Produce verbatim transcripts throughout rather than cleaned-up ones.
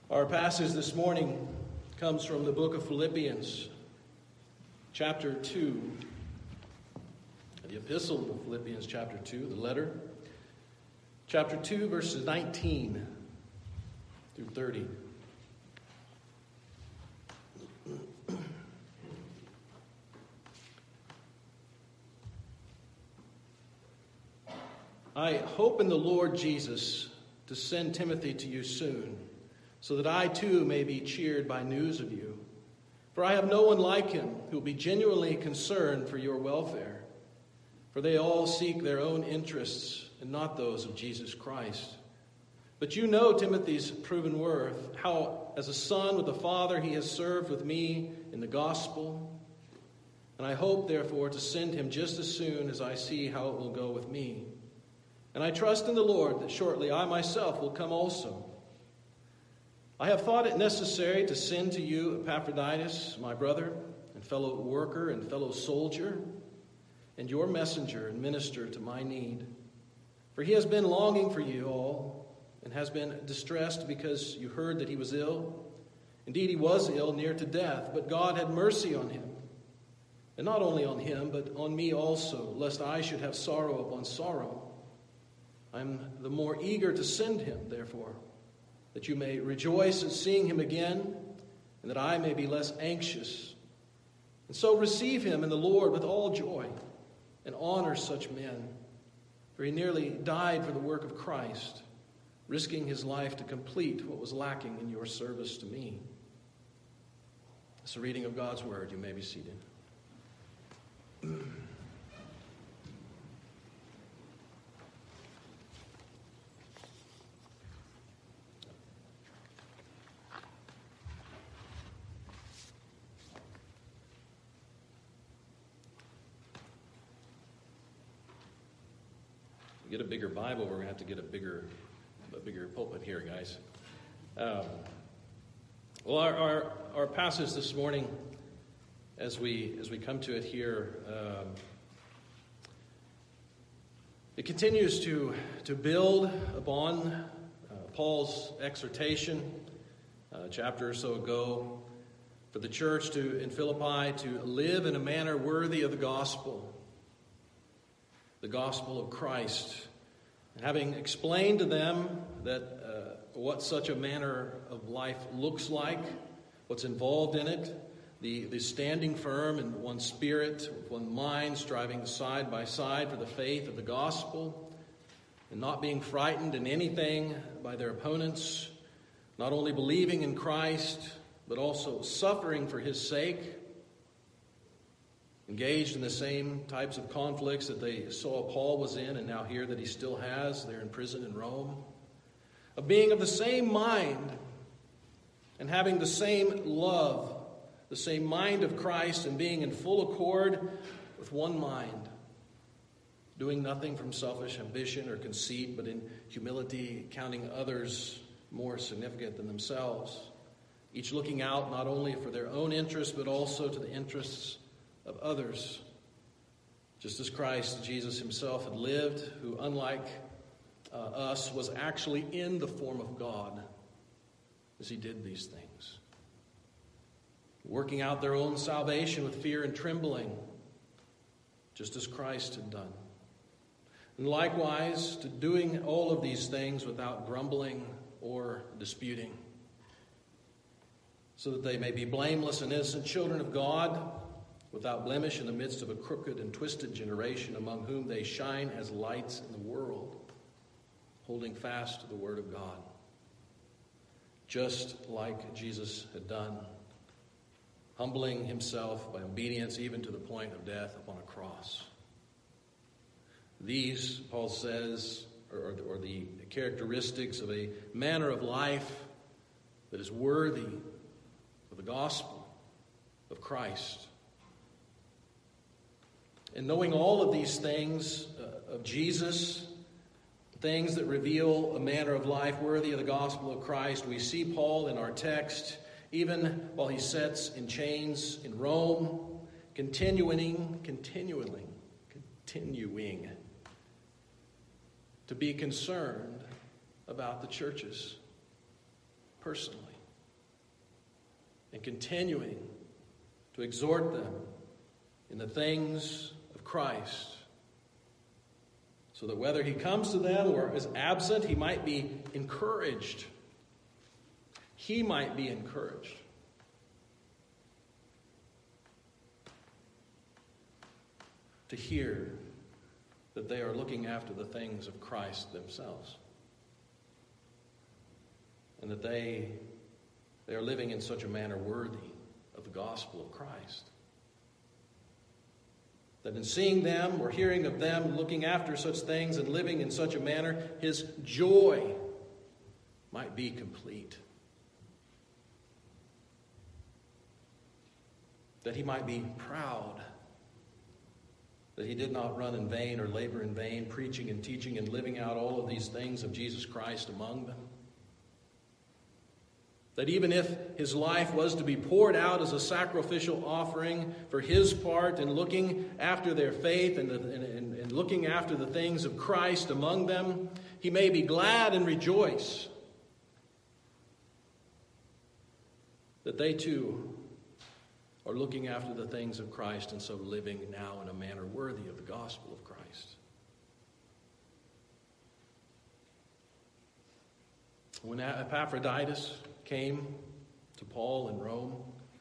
Our passage this morning comes from the book of Philippians, chapter two. The epistle of Philippians, chapter two, the letter. Chapter two, verses nineteen through thirty. I hope in the Lord Jesus to send Timothy to you soon, so that I too may be cheered by news of you. For I have no one like him who will be genuinely concerned for your welfare. For they all seek their own interests and not those of Jesus Christ. But you know Timothy's proven worth, how as a son with a father he has served with me in the gospel. And I hope, therefore, to send him just as soon as I see how it will go with me. And I trust in the Lord that shortly I myself will come also. I have thought it necessary to send to you Epaphroditus, my brother and fellow worker and fellow soldier, and your messenger and minister to my need. For he has been longing for you all, and has been distressed because you heard that he was ill. Indeed, he was ill, near to death, but God had mercy on him. And not only on him, but on me also, lest I should have sorrow upon sorrow. I am the more eager to send him, therefore, that you may rejoice at seeing him again, and that I may be less anxious. And so receive him in the Lord with all joy, and honor such men. For he nearly died for the work of Christ, risking his life to complete what was lacking in your service to me. It's a reading of God's word. You may be seated. Get a bigger Bible, we're going to have to get a bigger a bigger pulpit here, guys. Um, well, our, our our passage this morning, as we as we come to it here, um, it continues to to build upon uh, Paul's exhortation uh, a chapter or so ago for the church to in Philippi to live in a manner worthy of the gospel. The gospel of Christ. And having explained to them that uh, what such a manner of life looks like, what's involved in it, the, the standing firm in one spirit, with one mind, striving side by side for the faith of the gospel, and not being frightened in anything by their opponents, not only believing in Christ, but also suffering for his sake, engaged in the same types of conflicts that they saw Paul was in and now hear that he still has. They're in prison in Rome. Of being of the same mind and having the same love, the same mind of Christ, and being in full accord with one mind, doing nothing from selfish ambition or conceit, but in humility, counting others more significant than themselves, each looking out not only for their own interests, but also to the interests of others, just as Christ Jesus himself had lived, who, unlike uh, us, was actually in the form of God as he did these things, working out their own salvation with fear and trembling, just as Christ had done. And likewise, to doing all of these things without grumbling or disputing, so that they may be blameless and innocent children of God, without blemish in the midst of a crooked and twisted generation, among whom they shine as lights in the world, holding fast to the word of God, just like Jesus had done, humbling himself by obedience even to the point of death upon a cross. These, Paul says, are, are the characteristics of a manner of life that is worthy of the gospel of Christ. And knowing all of these things uh, of Jesus, things that reveal a manner of life worthy of the gospel of Christ, we see Paul in our text, even while he sits in chains in Rome, continuing, continuing, continuing to be concerned about the churches personally. and continuing to exhort them in the things of Christ, so that whether he comes to them or is absent, he might be encouraged. He might be encouraged. To hear that they are looking after the things of Christ themselves. And that they, they are living in such a manner worthy of the gospel of Christ. That in seeing them or hearing of them looking after such things and living in such a manner, his joy might be complete. That he might be proud that he did not run in vain or labor in vain, preaching and teaching and living out all of these things of Jesus Christ among them. That even if his life was to be poured out as a sacrificial offering for his part in looking after their faith and, and, and, and looking after the things of Christ among them, he may be glad and rejoice that they too are looking after the things of Christ and so living now in a manner worthy of the gospel of Christ. When Epaphroditus came to Paul in Rome,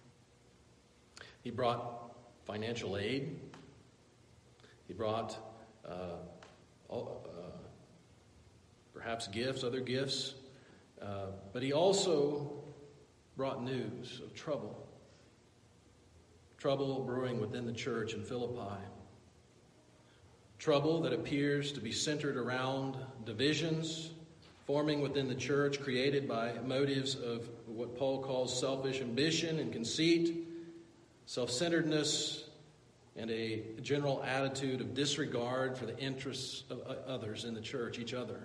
he brought financial aid. He brought uh, all, uh, perhaps gifts, other gifts, uh, but he also brought news of trouble. Trouble brewing within the church in Philippi. Trouble that appears to be centered around divisions forming within the church, created by motives of what Paul calls selfish ambition and conceit, self-centeredness, and a general attitude of disregard for the interests of others in the church, each other.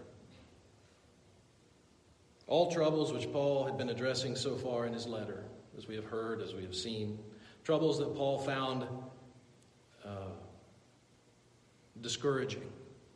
All troubles which Paul had been addressing so far in his letter, as we have heard, as we have seen. Troubles that Paul found uh, discouraging.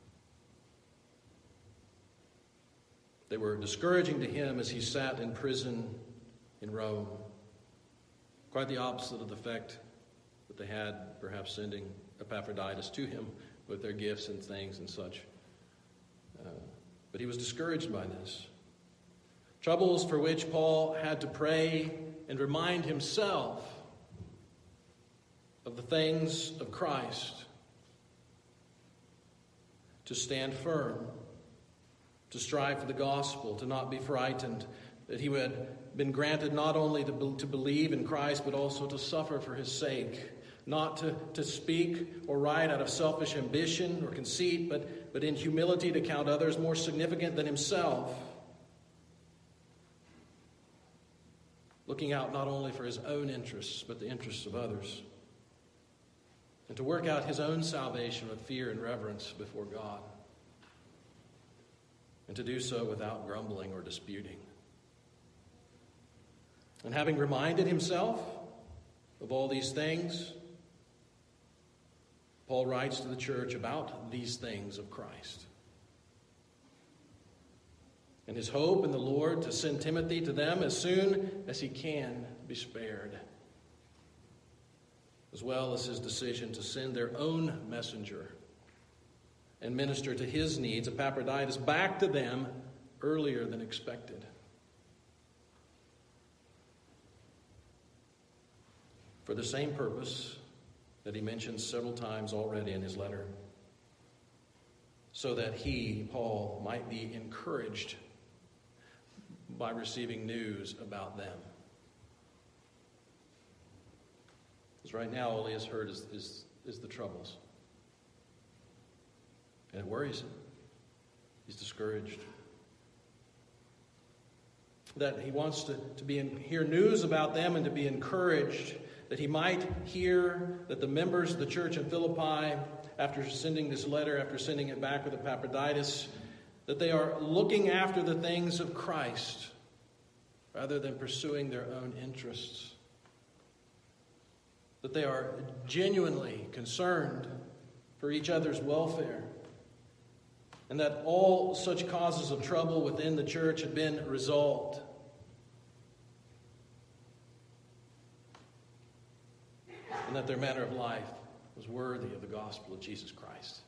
They were discouraging to him as he sat in prison in Rome. Quite the opposite of the effect that they had, perhaps sending Epaphroditus to him with their gifts and things and such. Uh, but he was discouraged by this. Troubles for which Paul had to pray and remind himself of the things of Christ, to stand firm, to strive for the gospel, to not be frightened, that he had been granted not only to, be, to believe in Christ, but also to suffer for his sake, not to, to speak or write out of selfish ambition or conceit, but, but in humility to count others more significant than himself, looking out not only for his own interests, but the interests of others, and to work out his own salvation with fear and reverence before God, and to do so without grumbling or disputing. And having reminded himself of all these things, Paul writes to the church about these things of Christ. And his hope in the Lord to send Timothy to them as soon as he can be spared, as well as his decision to send their own messenger and minister to his needs, Epaphroditus, back to them earlier than expected. For the same purpose that he mentions several times already in his letter, so that he, Paul, might be encouraged by receiving news about them. Because right now all he has heard is, is, is the troubles. And it worries him. He's discouraged. That he wants to, to be in, hear news about them and to be encouraged, that he might hear that the members of the church in Philippi, after sending this letter, after sending it back with Epaphroditus, that they are looking after the things of Christ rather than pursuing their own interests. That they are genuinely concerned for each other's welfare, and that all such causes of trouble within the church had been resolved. and that their manner of life was worthy of the gospel of Jesus Christ.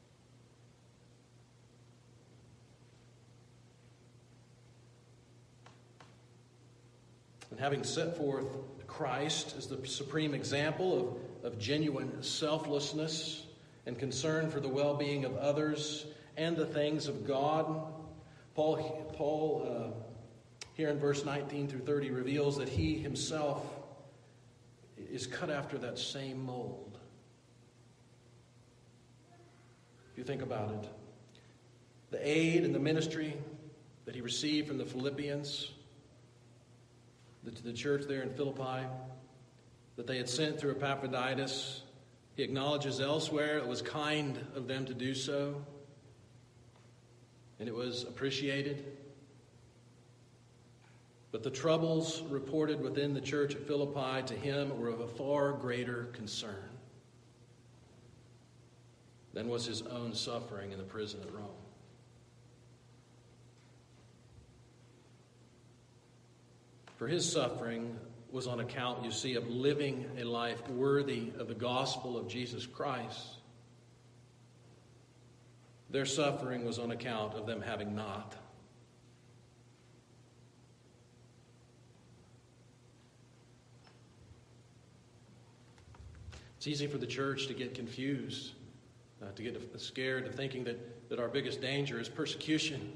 And having set forth Christ as the supreme example of, of genuine selflessness and concern for the well-being of others and the things of God, Paul, Paul uh, here in verse nineteen through thirty reveals that he himself is cut after that same mold. If you think about it, the aid and the ministry that he received from the Philippians, the, to the church there in Philippi, that they had sent through Epaphroditus, he acknowledges elsewhere it was kind of them to do so, and it was appreciated. But the troubles reported within the church at Philippi to him were of a far greater concern than was his own suffering in the prison at Rome. For his suffering was on account, you see, of living a life worthy of the gospel of Jesus Christ. Their suffering was on account of them having not. It's easy for the church to get confused, uh, to get scared of thinking that, that our biggest danger is persecution.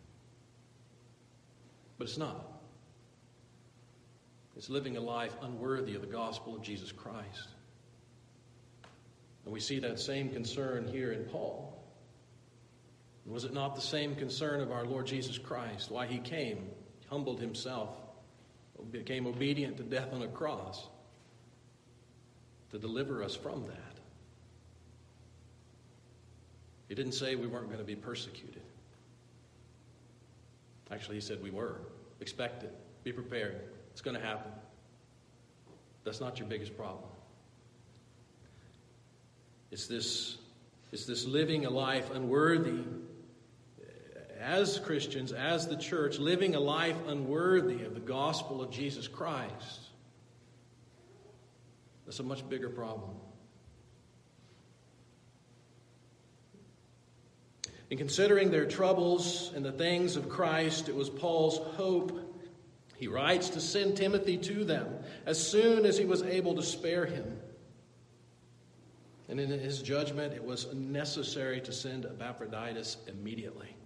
But it's not. It's living a life unworthy of the gospel of Jesus Christ. And we see that same concern here in Paul. Was it not the same concern of our Lord Jesus Christ? Why he came, humbled himself, became obedient to death on a cross, to deliver us from that. He didn't say we weren't going to be persecuted. Actually, he said we were. Expect it. Be prepared. It's going to happen. That's not your biggest problem. It's this, it's this living a life unworthy, as Christians, as the church, living a life unworthy of the gospel of Jesus Christ. That's a much bigger problem. In considering their troubles and the things of Christ, it was Paul's hope. He writes to send Timothy to them as soon as he was able to spare him. And in his judgment, it was necessary to send Epaphroditus immediately.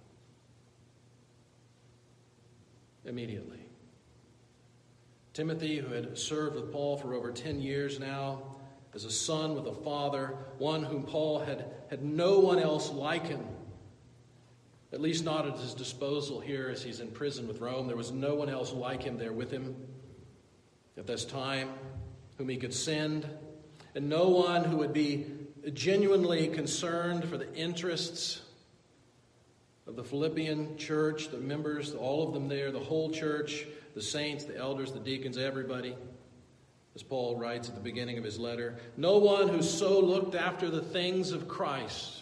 Immediately. Timothy, who had served with Paul for over ten years now, as a son with a father, one whom Paul had, had no one else like him, at least not at his disposal here as he's in prison with Rome. There was no one else like him there with him at this time whom he could send, and no one who would be genuinely concerned for the interests of the Philippian church, the members, all of them there, the whole church, the saints, the elders, the deacons, everybody, as Paul writes at the beginning of his letter. No one who so looked after the things of Christ.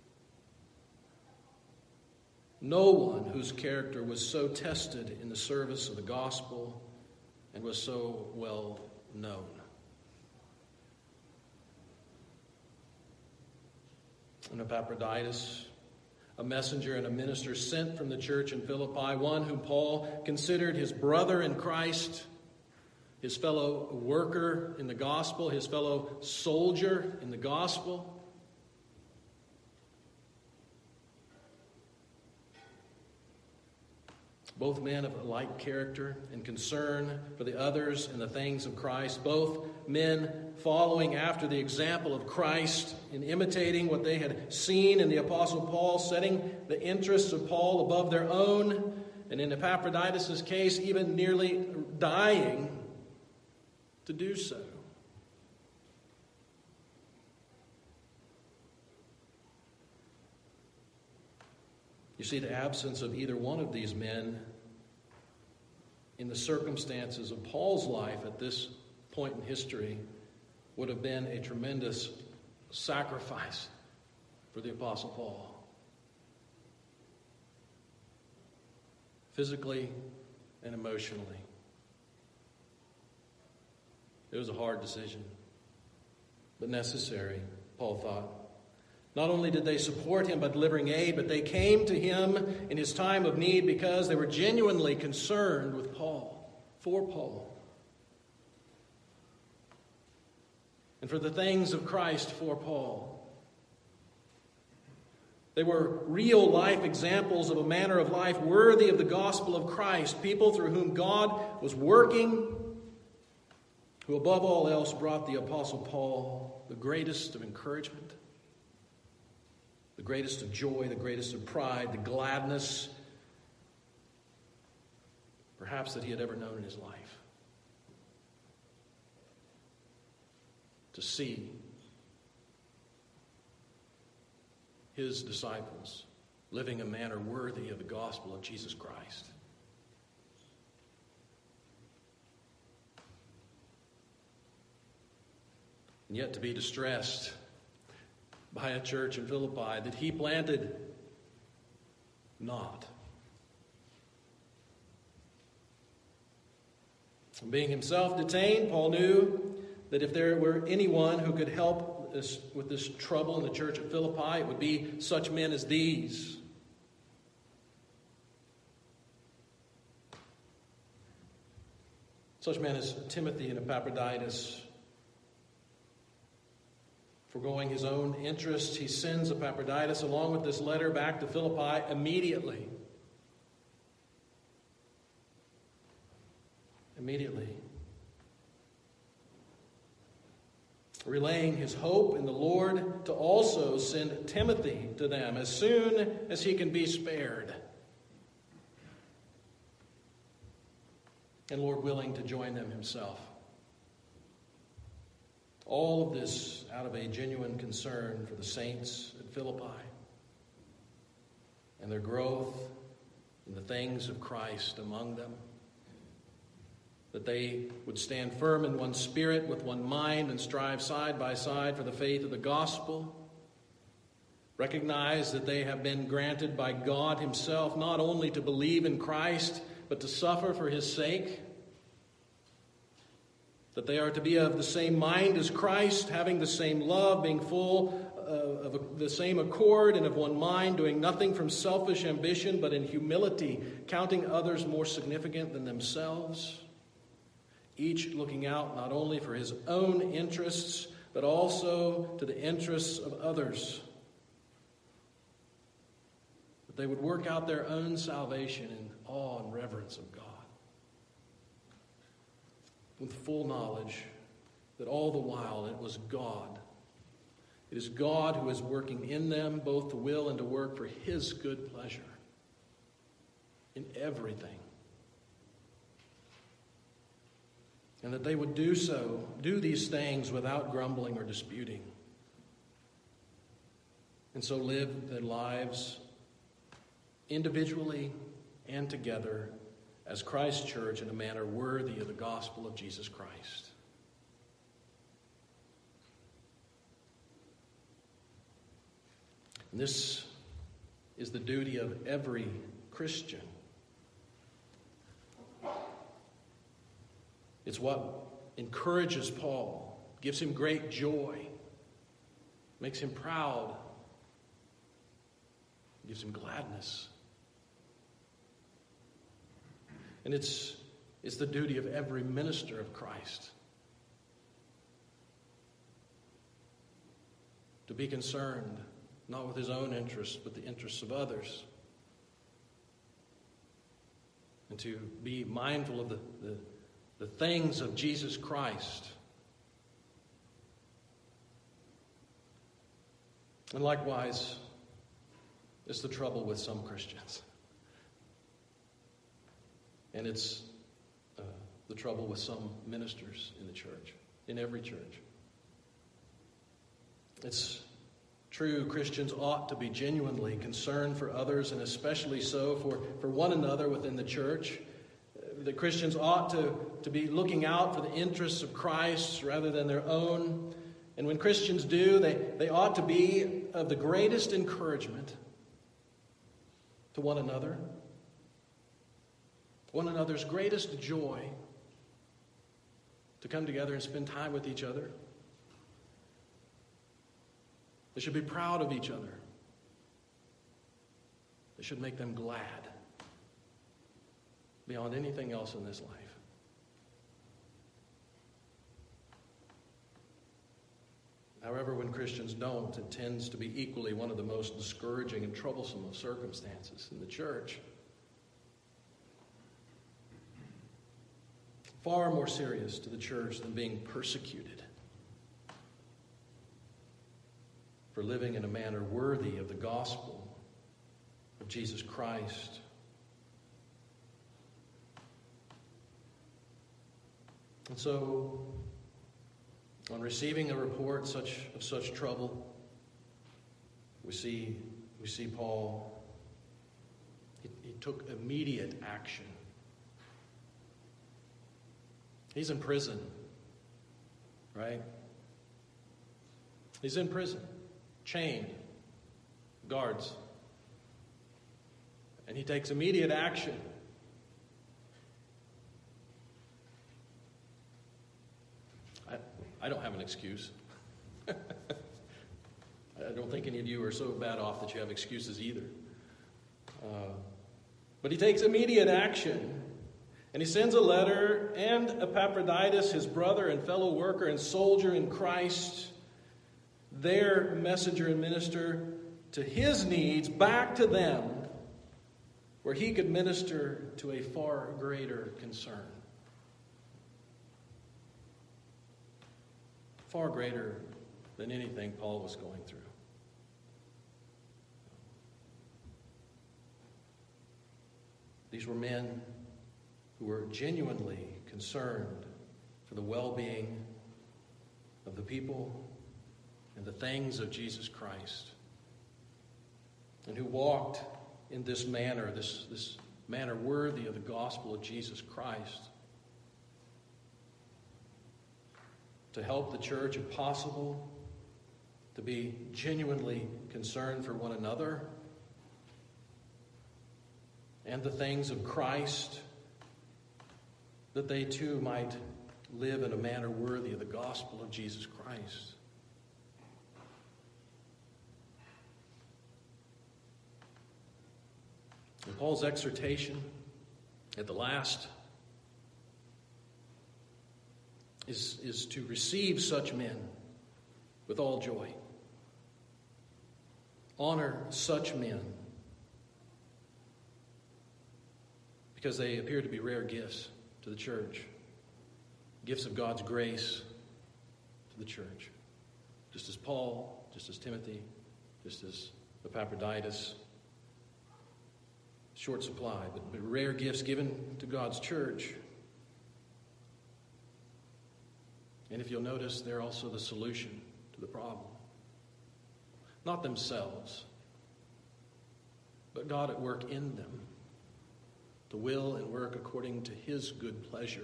No one whose character was so tested in the service of the gospel and was so well known. And Epaphroditus, a messenger and a minister sent from the church in Philippi, one whom Paul considered his brother in Christ, his fellow worker in the gospel, his fellow soldier in the gospel. Both men of a like character and concern for the others and the things of Christ. Both men following after the example of Christ in imitating what they had seen in the Apostle Paul, setting the interests of Paul above their own, and in Epaphroditus' case, even nearly dying to do so. You see, the absence of either one of these men in the circumstances of Paul's life at this point in history would have been a tremendous sacrifice for the Apostle Paul. Physically and emotionally. It was a hard decision. but necessary, Paul thought. Not only did they support him by delivering aid, but they came to him in his time of need because they were genuinely concerned with Paul, for Paul, and for the things of Christ for Paul. They were real-life examples of a manner of life worthy of the gospel of Christ, people through whom God was working, who above all else brought the Apostle Paul the greatest of encouragement, the greatest of joy, the greatest of pride, the gladness, perhaps that he had ever known in his life. To see his disciples living a manner worthy of the gospel of Jesus Christ. And yet to be distressed by a church in Philippi that he planted not. And being himself detained, Paul knew that if there were anyone who could help this, with this trouble in the church at Philippi, it would be such men as these. Such men as Timothy and Epaphroditus. Foregoing his own interests, he sends Epaphroditus along with this letter back to Philippi immediately. Immediately. Relaying his hope in the Lord to also send Timothy to them as soon as he can be spared. And Lord willing to join them himself. All of this out of a genuine concern for the saints at Philippi and their growth in the things of Christ among them. That they would stand firm in one spirit, with one mind, and strive side by side for the faith of the gospel. Recognize that they have been granted by God himself not only to believe in Christ, but to suffer for his sake. That they are to be of the same mind as Christ, having the same love, being full uh, of the same accord and of one mind, doing nothing from selfish ambition, but in humility, counting others more significant than themselves. Each looking out not only for his own interests, but also to the interests of others. That they would work out their own salvation in awe and reverence of God. With full knowledge that all the while it was God. It is God who is working in them both to will and to work for his good pleasure in everything. And that they would do so, do these things without grumbling or disputing. And so live their lives individually and together as Christ's church in a manner worthy of the gospel of Jesus Christ. And this is the duty of every Christian. It's what encourages Paul, gives him great joy, makes him proud, gives him gladness. And it's, it's the duty of every minister of Christ to be concerned, not with his own interests, but the interests of others. And to be mindful of the, the, the things of Jesus Christ. And likewise, it's the trouble with some Christians. And it's uh, the trouble with some ministers in the church, in every church. It's true, Christians ought to be genuinely concerned for others, and especially so for, for one another within the church. The Christians ought to, to be looking out for the interests of Christ rather than their own. And when Christians do, they, they ought to be of the greatest encouragement to one another. One another's greatest joy to come together and spend time with each other. They should be proud of each other. They should make them glad beyond anything else in this life. However, when Christians don't, it tends to be equally one of the most discouraging and troublesome of circumstances in the church. Far more serious to the church than being persecuted for living in a manner worthy of the gospel of Jesus Christ. And so, on receiving a report such of such trouble, we see we see Paul. He, he took immediate action. He's in prison, right? He's in prison, chained, guards, and he takes immediate action. I don't have an excuse. I don't think any of you are so bad off that you have excuses either. Uh, but he takes immediate action. And he sends a letter, and Epaphroditus, his brother and fellow worker and soldier in Christ, their messenger and minister to his needs, back to them, where he could minister to a far greater concern. Far greater than anything Paul was going through. These were men who were genuinely concerned for the well-being of the people and the things of Jesus Christ, and who walked in this manner, this, this manner worthy of the gospel of Jesus Christ, to help the church, if possible, to be genuinely concerned for one another and the things of Christ, that they too might live in a manner worthy of the gospel of Jesus Christ. And Paul's exhortation at the last is, is to receive such men with all joy. Honor such men because they appear to be rare gifts to the church, gifts of God's grace to the church. Just as Paul, just as Timothy, just as Epaphroditus. Short supply, but, but rare gifts given to God's church. And if you'll notice, they're also the solution to the problem. Not themselves, but God at work in them to will and work according to his good pleasure,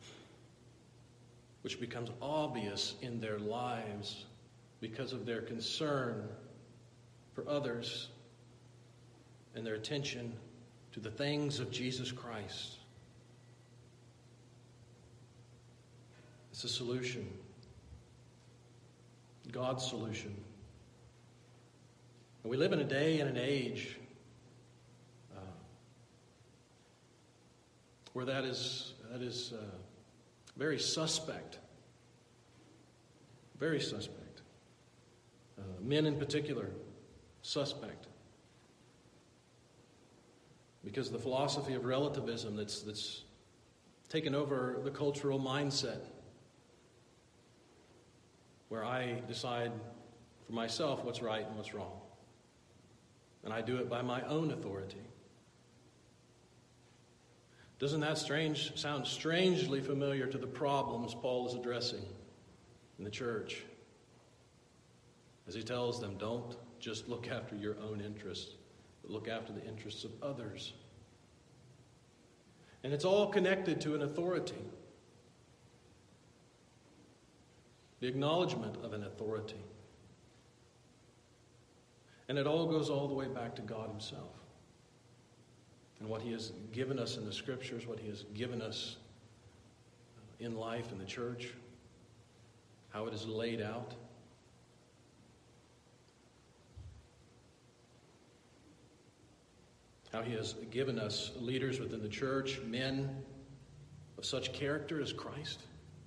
which becomes obvious in their lives because of their concern for others and their attention to the things of Jesus Christ. It's a solution. God's solution. And we live in a day and an age uh, where that is that is uh, very suspect. Very suspect. Uh, men in particular, suspect. Because of the philosophy of relativism that's that's taken over the cultural mindset, where I decide for myself what's right and what's wrong. And I do it by my own authority. Doesn't that strange sound strangely familiar to the problems Paul is addressing in the church? As he tells them, don't just look after your own interests, but look after the interests of others. And it's all connected to an authority. The acknowledgement of an authority. And it all goes all the way back to God himself. And what he has given us in the scriptures, what he has given us in life, in the church, how it is laid out. how he has given us leaders within the church, men of such character as Christ.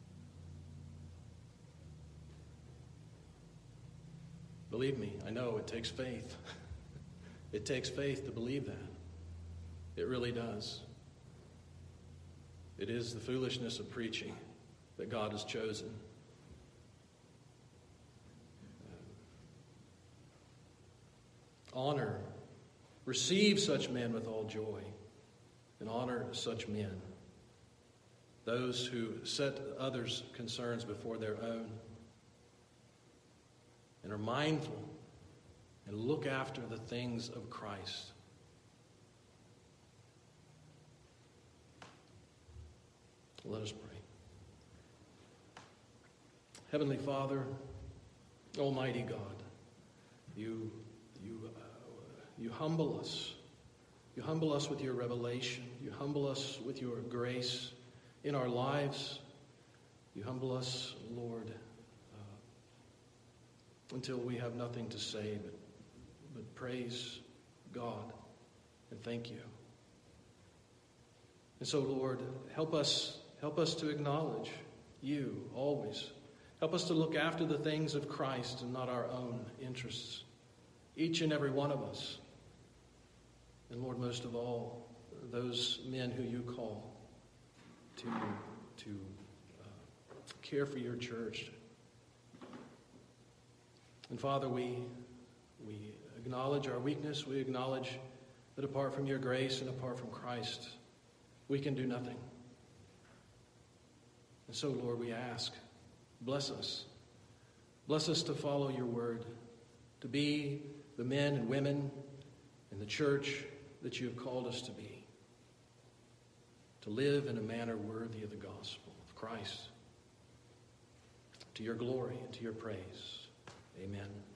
Believe me, I know it takes faith. It takes faith to believe that. It really does. It is the foolishness of preaching that God has chosen. Honor, receive such men with all joy, and honor such men, those who set others' concerns before their own, and are mindful and look after the things of Christ. Let us pray. Heavenly Father, Almighty God, you you uh, you humble us. You humble us with your revelation. You humble us with your grace in our lives. You humble us, Lord, uh, until we have nothing to say but, but praise God and thank you. And so, Lord, help us, help us to acknowledge you always. Help us to look after the things of Christ and not our own interests. Each and every one of us. And Lord, most of all, those men who you call to, to uh, care for your church. And Father, we, we acknowledge our weakness. We acknowledge that apart from your grace and apart from Christ, we can do nothing. And so, Lord, we ask, bless us. Bless us to follow your word, to be the men and women in the church that you have called us to be, to live in a manner worthy of the gospel of Christ, to your glory and to your praise. Amen.